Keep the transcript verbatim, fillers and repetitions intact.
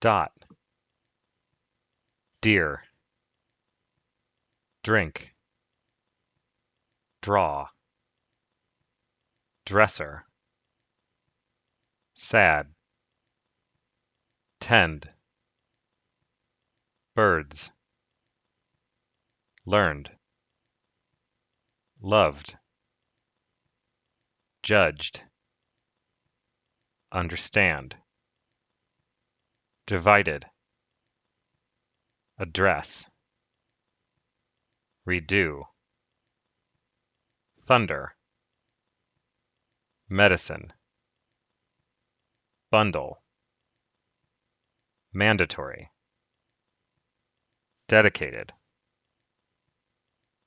dot, dear, drink, draw, dresser, sad, tend, birds, learned, loved, judged, understand, divided, address, redo, thunder, medicine, bundle, mandatory, dedicated,